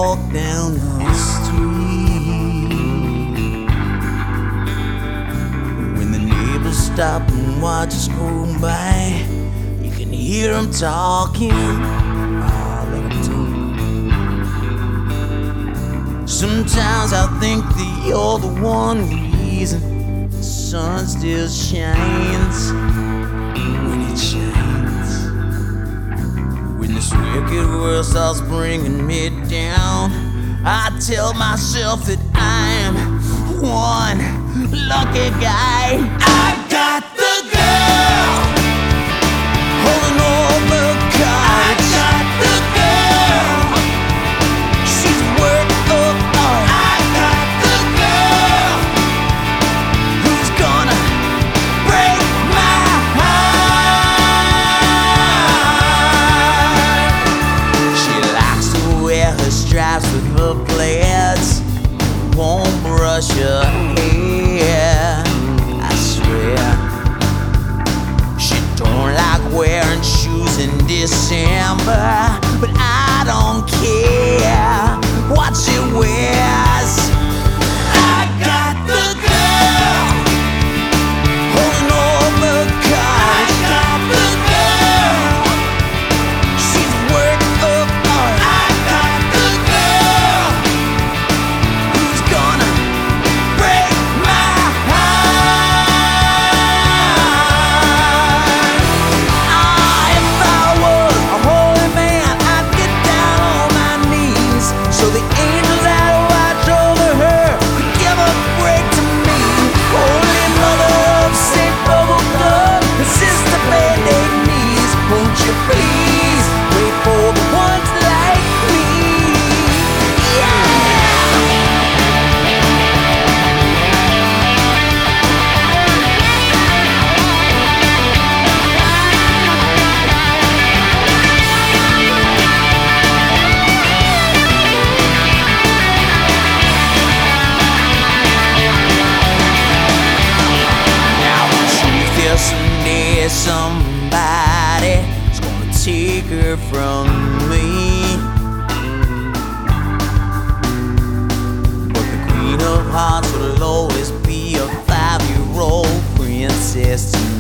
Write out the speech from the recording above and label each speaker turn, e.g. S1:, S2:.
S1: walk down the street. When the neighbors stop and watch us go by, you can hear them talking. Oh, let 'em talk. Sometimes I think that you're the one reason the sun still shines when it shines. When this wicked world starts bringing me down, I tell myself that I'm one lucky guy. I got the girl holding all the cards. I got the girl, she's worth of art. I got the girl who's gonna break my heart. She likes to wear her stripes with her plaids, won't brush her hair, I swear. She don't like wearing shoes in December, but I don't care what she wears. I got the girl holding all the cards. I got the girl, she's worth of art. I got the girl who's gonna break my heart. Ah, if I was a holy man, I'd get down on my knees so the angels that watch over her could give a break to me. Holy Mother of St. Bubblegum and Sister Band-Aid knees, won't you please wait for the ones like me? Yeah! Now the truth is someday somebody's gonna take her from me. But the Queen of Hearts will always be a 5-year-old princess to me.